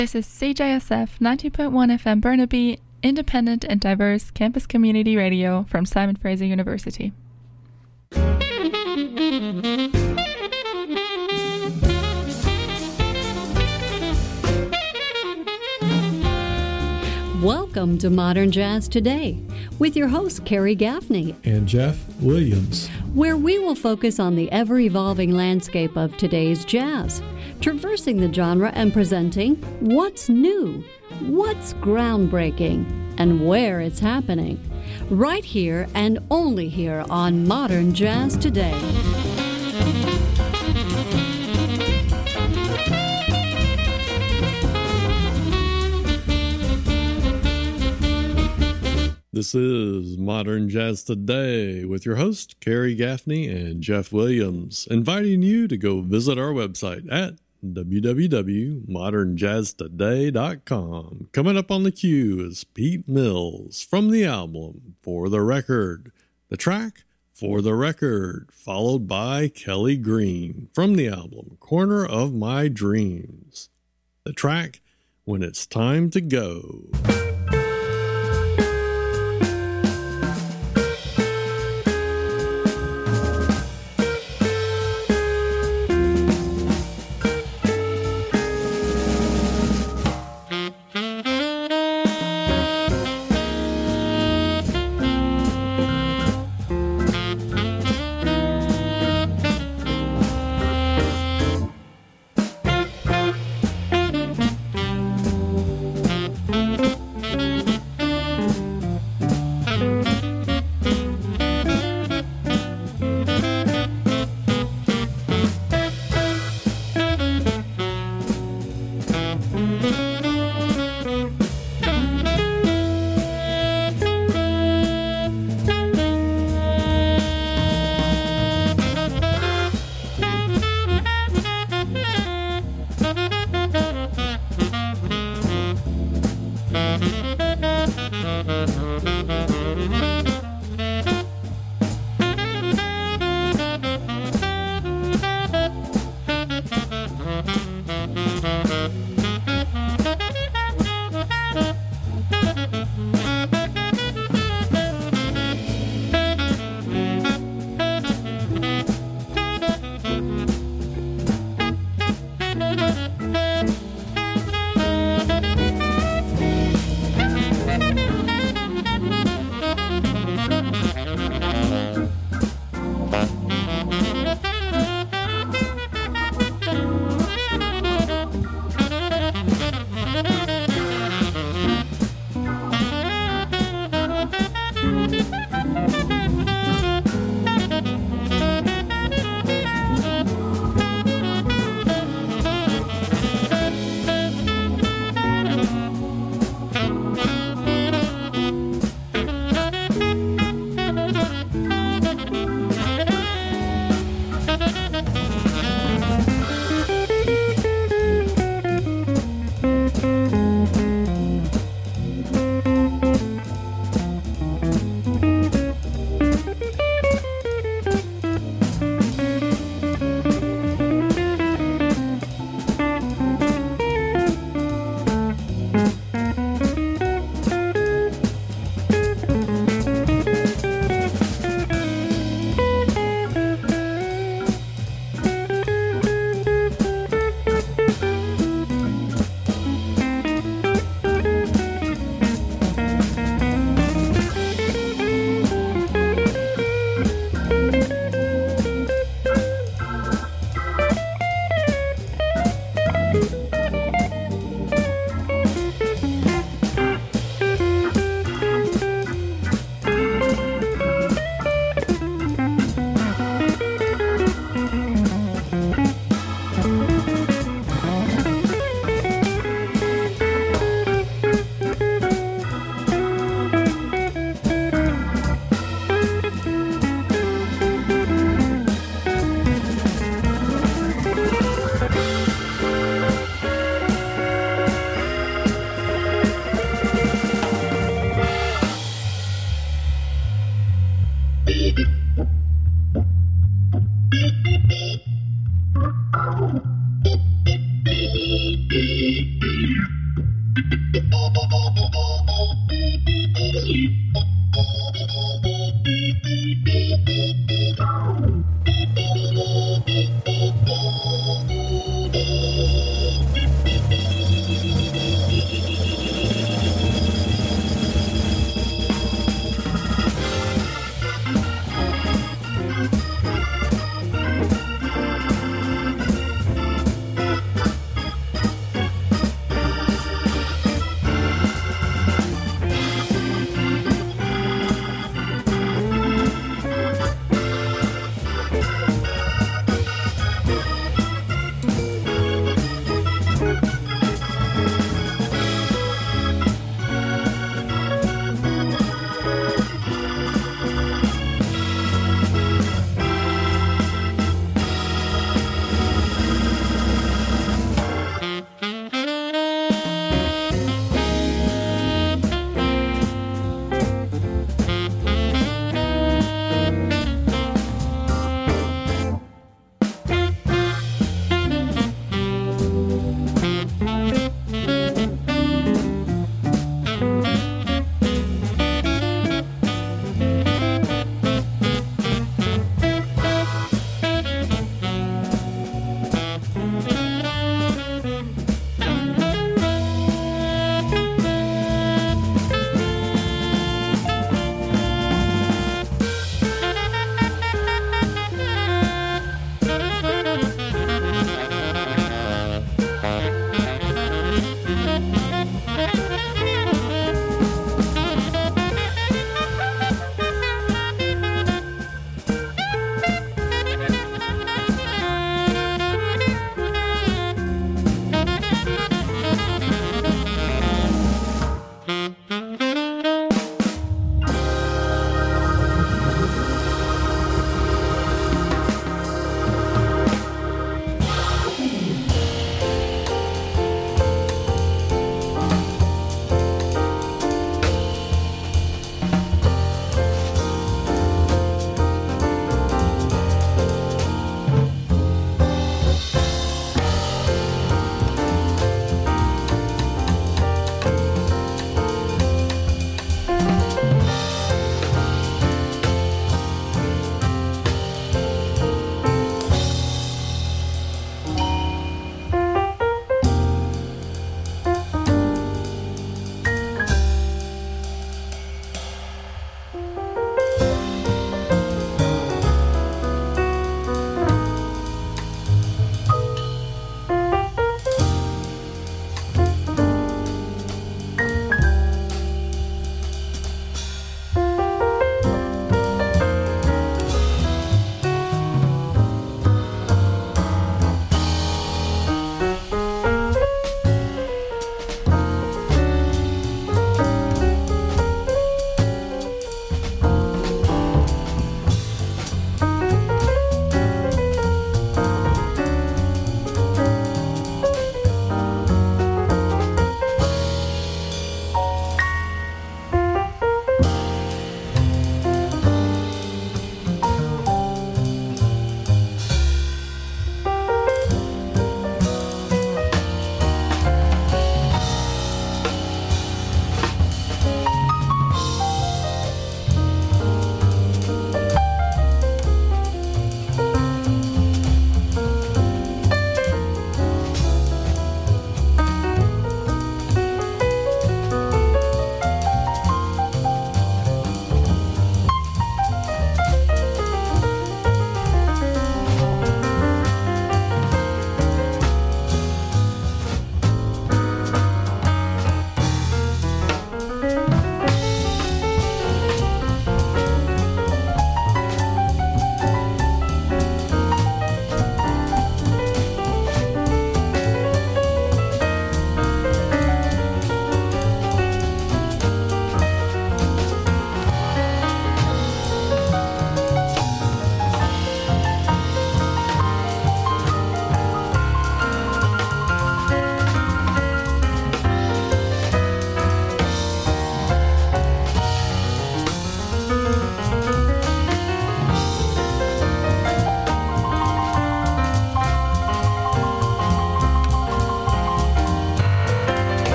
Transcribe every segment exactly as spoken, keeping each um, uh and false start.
This is C J S F ninety point one F M Burnaby, independent and diverse campus community radio from Simon Fraser University. Welcome to Modern Jazz Today with your host Carrie Gaffney and Jeff Williams, where we will focus on the ever-evolving landscape of today's jazz, traversing the genre and presenting what's new, what's groundbreaking, and where it's happening. Right here and only here on Modern Jazz Today. This is Modern Jazz Today with your host, Carrie Gaffney and Jeff Williams, inviting you to go visit our website at w w w dot modern jazz today dot com. Coming up on the queue is Pete Mills from the album For the Record. The track, For the Record, followed by Kelly Green from the album Corner of My Dreams. The track, When It's Time to Go.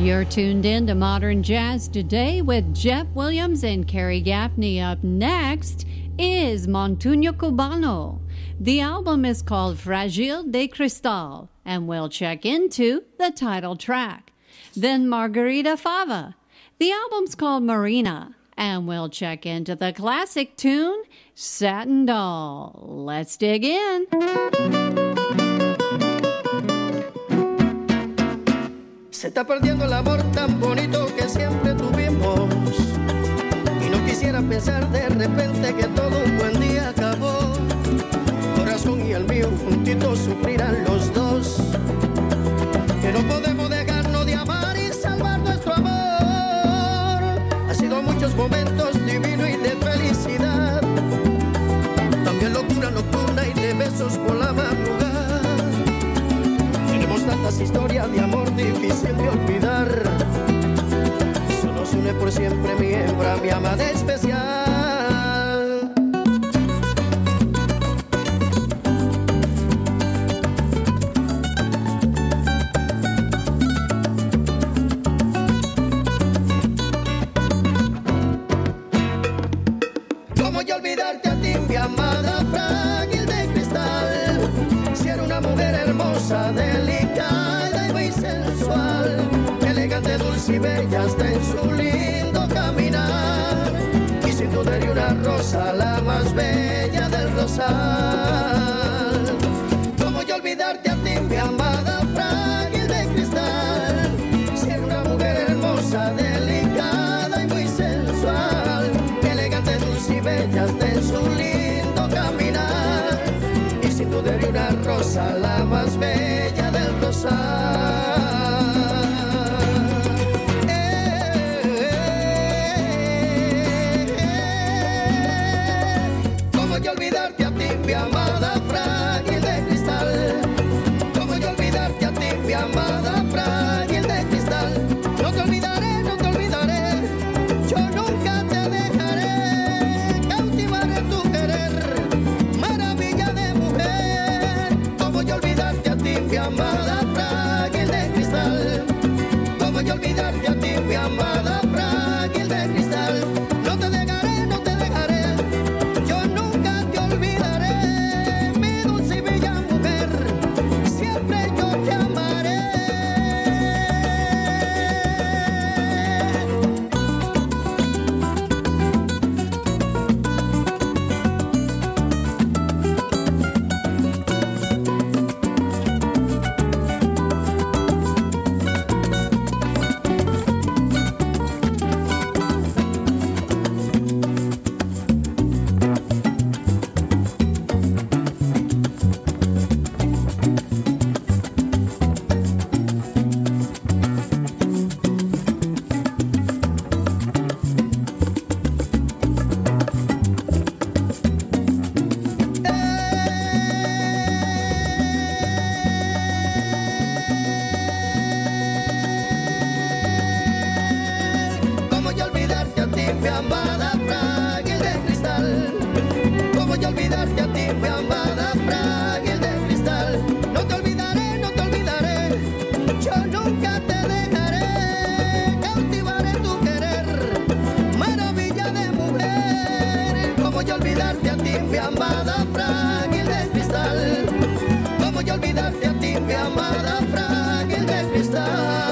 You're tuned in to Modern Jazz Today with Jeff Williams and Carrie Gaffney. Up next is Montuno Cubano. The album is called Fragile de Cristal, and we'll check into the title track. Then Margarita Fava. The album's called Marina, and we'll check into the classic tune, Satin Doll. Let's dig in. Se está perdiendo el amor tan bonito que siempre tuvimos. Y no quisiera pensar de repente que todo un buen día acabó. Corazón y el mío juntitos sufrirán los dos. Que no podemos dejarnos de amar y salvar nuestro amor. Ha sido muchos momentos divinos y de felicidad. También locura nocturna y de besos por la madrugada. Tenemos tantas historias de amor difícil de olvidar. Eso nos une por siempre, mi hembra, mi amada especial. ¿Cómo yo olvidarte a ti, mi amada frágil de cristal? Si era una mujer hermosa, delicada y muy sensual, elegante, dulce y bella hasta en su lindo caminar. Y sin duda era una rosa, la más bella del rosal. ¿Cómo yo olvidarte a ti, mi amada frágil de cristal? Si era una mujer hermosa, delicada y muy sensual, elegante, dulce y bella hasta en su lindo caminar. Y sin duda era una rosa, la más bella del rosal. Olvidarte a ti, mi amada frágil de cristal. ¿Cómo yo olvidarte a ti, mi amada frágil de cristal? No te olvidaré, no te olvidaré. Yo nunca te dejaré. Cautivaré tu querer, maravilla de mujer. ¿Cómo yo olvidarte a ti, mi amada frágil de cristal? ¿Cómo yo olvidarte a ti, mi amada frágil de cristal? No te dejaré, no te dejaré. Yo nunca te olvidaré, mi dulce y bella mujer, siempre yo te amaré. Mi amada frágil de cristal, ¿cómo yo olvidarte a ti, mi amada frágil de cristal? No te olvidaré, no te olvidaré. Yo nunca te dejaré. Cautivaré tu querer, maravilla de mujer. ¿Cómo yo olvidarte a ti, mi amada frágil de cristal? ¿Cómo yo olvidarte a ti, mi amada frágil de cristal?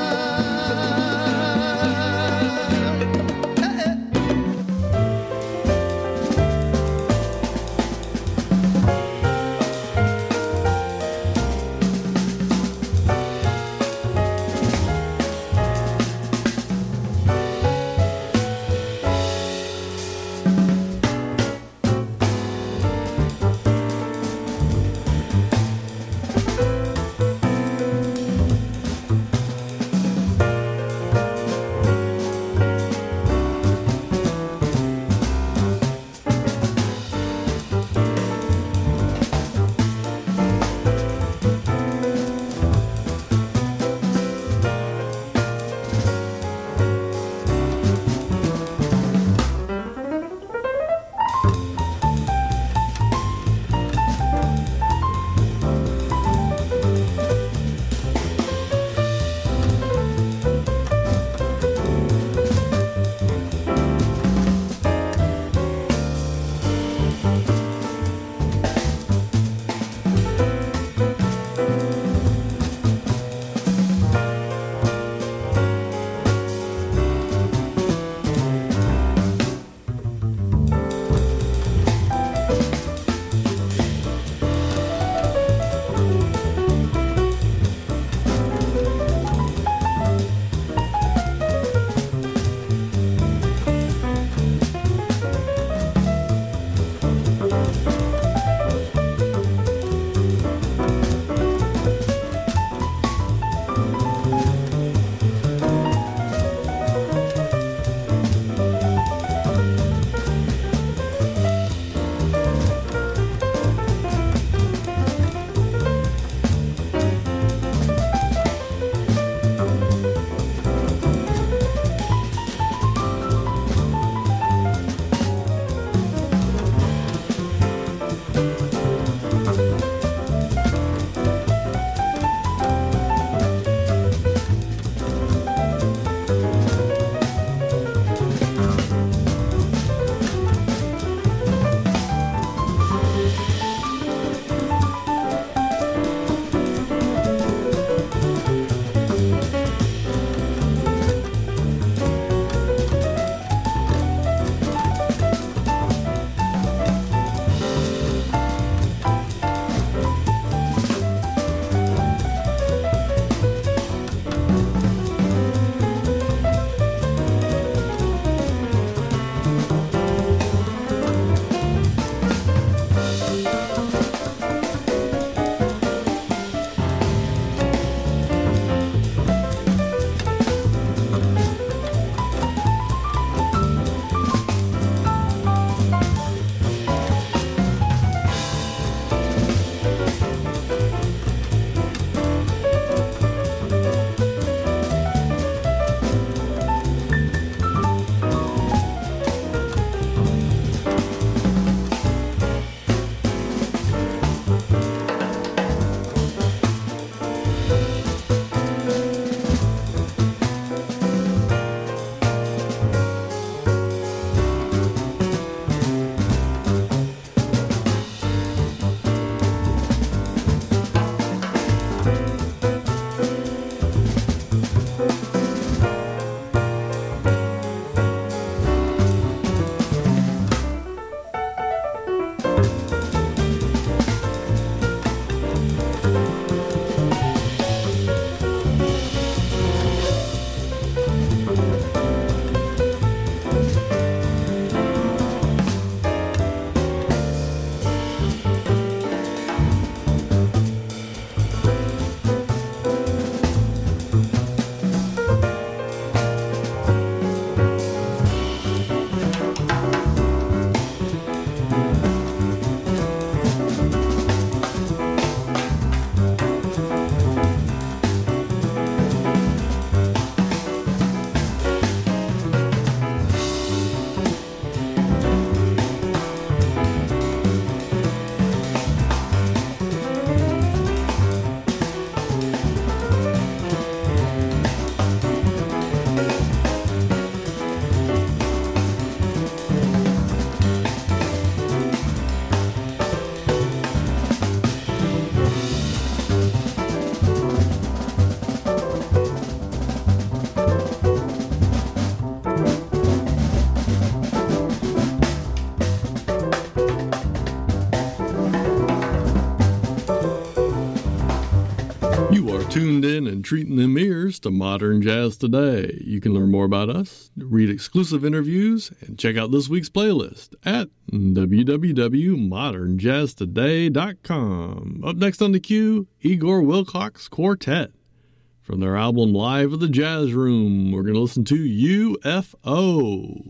tuned in and treating them ears to Modern Jazz Today. You can learn more about us, read exclusive interviews, and check out this week's playlist at w w w dot modern jazz today dot com. Up next on the queue, Igor Wilcox Quartet. From their album Live at the Jazz Room, we're going to listen to U F O.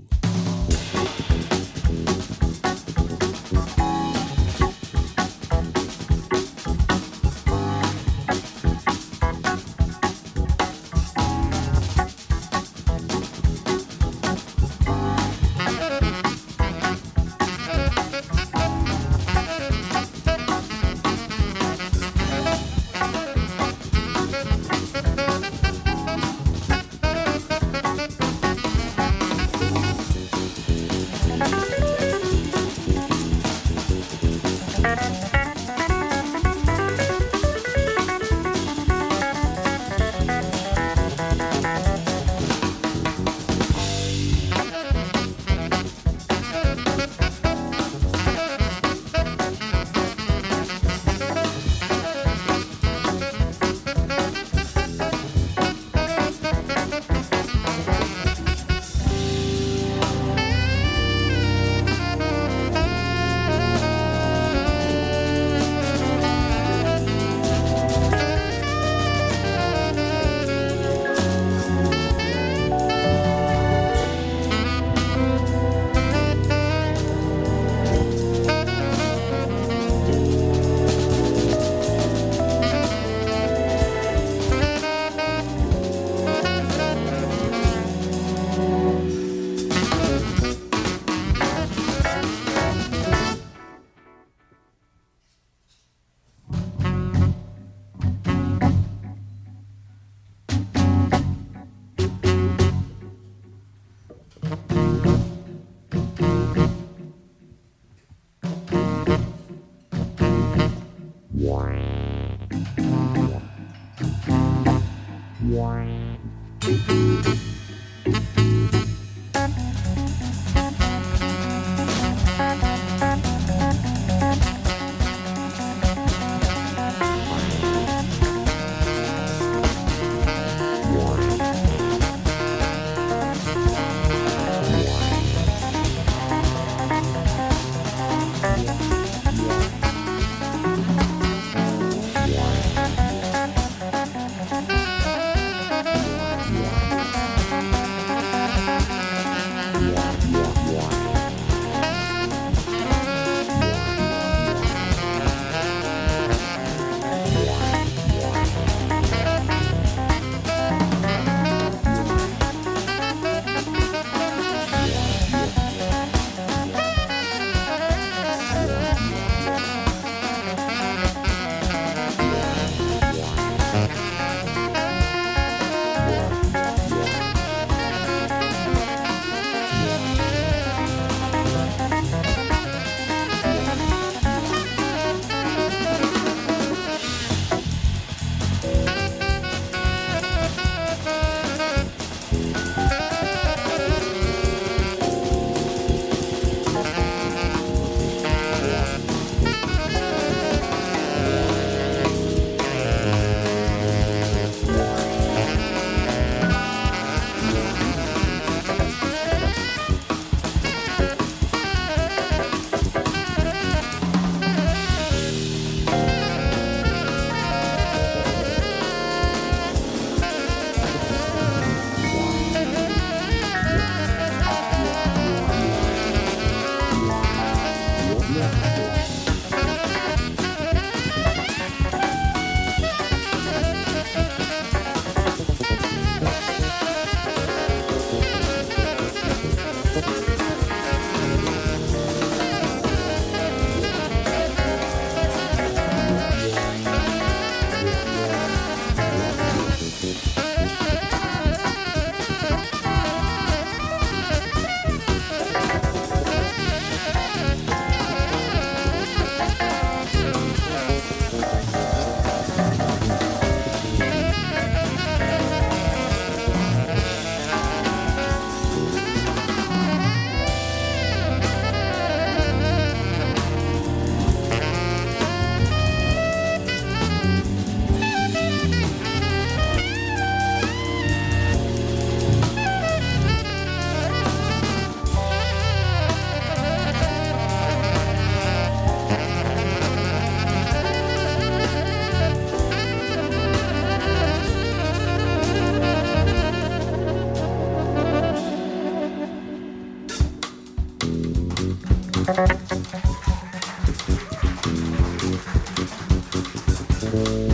Bye.